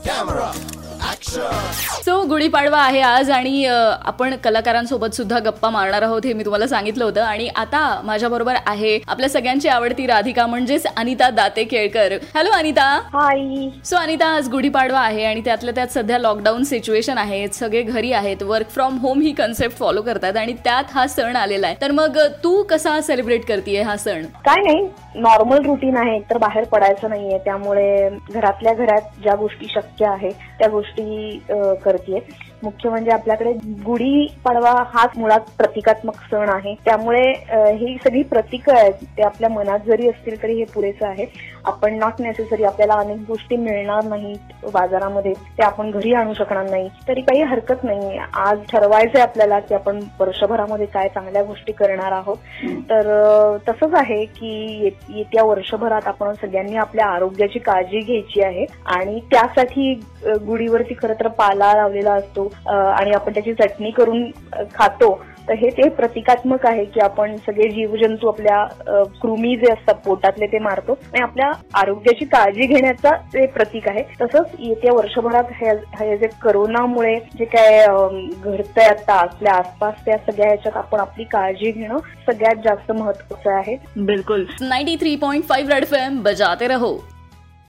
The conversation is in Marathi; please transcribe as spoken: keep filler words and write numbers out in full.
सो गुढीपाडवा आहे आज आणि आपण कलाकारांसोबत सुद्धा गप्पा मारणार आहोत हे मी तुम्हाला सांगितलं होतं. आणि आता माझ्या बरोबर आहे आपल्या सगळ्यांची आवडती राधिका म्हणजेच Anita Date Kelkar. Hello Anita. Hi. So Anita, आज गुढीपाडवा आहे आणि त्यातल्या त्यात सध्या लॉकडाऊन सिच्युएशन आहे, सगळे घरी आहेत, वर्क फ्रॉम होम ही कन्सेप्ट फॉलो करतात आणि त्यात हा सण आलेला आहे. तर मग तू कसा सेलिब्रेट करतेय हा सण? काय नाही, नॉर्मल रुटीन आहे, तर बाहेर पडायचं नाहीये, त्यामुळे घरातल्या घरात ज्या गोष्टी शक्य आहे त्या गोष्टी करतेय. मुख्य म्हणजे आपल्याकडे गुढी पाडवा हाच मुळात प्रतिकात्मक सण आहे, त्यामुळे ही सगळी प्रतीक आहेत ते आपल्या मनात जरी असतील तरी हे पुरेसं आहे. आपण नॉट नेसेसरी आपल्याला अनेक गोष्टी मिळणार नाहीत बाजारामध्ये, ते आपण घरी आणू शकणार नाही, तरी काही हरकत नाही. आज ठरवायचंय आपल्याला की आपण वर्षभरामध्ये काय चांगल्या गोष्टी करणार आहोत. तर तसंच आहे की येत्या वर्षभरात आपण सगळ्यांनी आपल्या आरोग्याची काळजी घ्यायची आहे आणि त्यासाठी गुढीवरती खरं तर पाला लावलेला असतो आणि आपण त्याची चटणी करून खातो. तर हे ते प्रतिकात्मक आहे की आपण सगळे जीवजंतू आपल्या कृमी जे असतात पोटातले ते मारतो आणि आपल्या आरोग्याची काळजी घेण्याचा ते प्रतीक आहे. तसंच येत्या वर्षभरात हे जे करोनामुळे जे काय घडतंय आता आपल्या आसपास त्या सगळ्या ह्याच्यात आपण आपली काळजी घेणं सगळ्यात जास्त महत्वाचं आहे. बिलकुल. Ninety three point five red F M बजाते रहो.